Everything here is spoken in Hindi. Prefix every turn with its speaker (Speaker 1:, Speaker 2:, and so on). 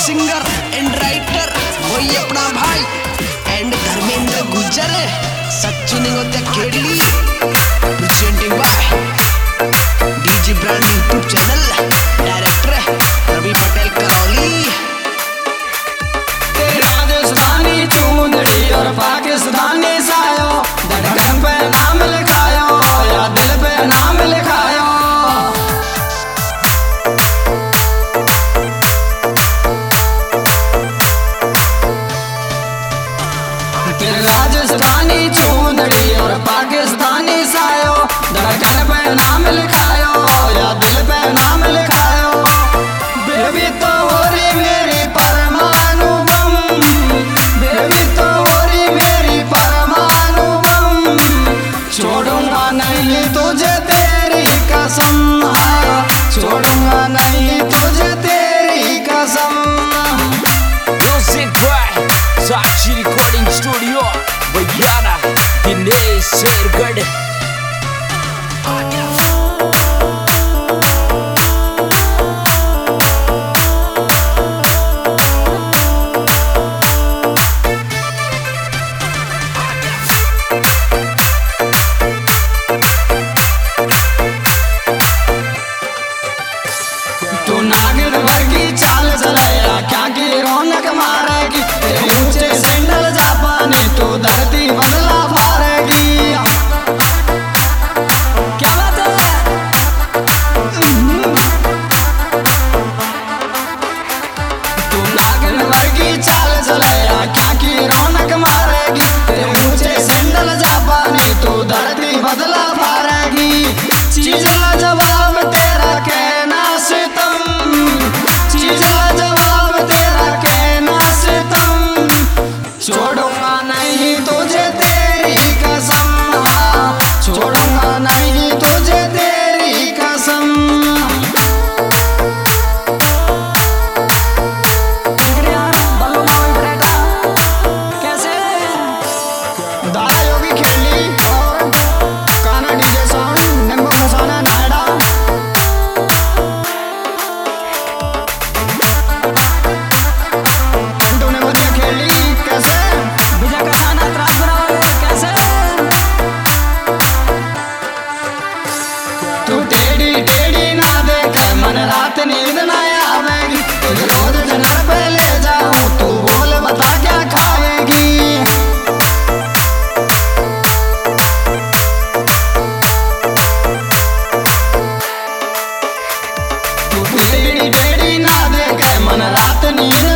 Speaker 1: सिंगर एंड राइटर वही अपना भाई and Dharmendra Gujjar Sachin Khedli presenting by DG brand YouTube channel director Ravi Patel Karauli.
Speaker 2: Rajasthani चूंदड़ी और पाकिस्तानी सायो धड़कन पे नाम लिखायो या दिल पे नाम लिखायो। राजस्थानी चूंदड़ी और पाकिस्तानी सायो धड़कन पे नाम लिखायो या दिल पे नाम लिखायो। बेबी तो होरी मेरी परमाणु बम, बेबी तो होरी मेरी परमाणु बम, छोड़ूंगा नहीं तुझे तेरी कसम, छोड़ूंगा नहीं तुझे तेरी कसम।
Speaker 3: Music by Sakshi Recording Studio, Vijana, Dinesh Shergad.
Speaker 2: तू नागिन वर्गी चाल चलाया क्या की रौनक मारेगी, तेरे ऊंचे सैंडल जापानी तू धरती बदला फारेगी। क्या बात है? तू नागिन वर्गी चाल चलाया क्या की रौनक मारेगी, तेरे ऊंचे सैंडल जापानी तू धरती बदला फारेगी। चीज का जवाब तेरा कहना सितम, चीज का जवाब तेरा कहना सितम, छोड़ूंगा नहीं तुझे तेरी कसम, छोड़ूंगा नहीं तुझे तेरी कसम। कैसे दादा योगी खेली और काना डीजे साउंड निम्बो फसाना नायडा। पिंटू ने बच्चे खेली कैसे विजय का खाना त्रास बनाओगे कैसे। तू टेढ़ी टेढ़ी ना देख मन रात नींद ना आवेगी, तुझे रोज डिनर पे ले जाऊं तू बोल बता क्या खाएगी। तू टेढ़ी टेढ़ी ना देख मन रात नींद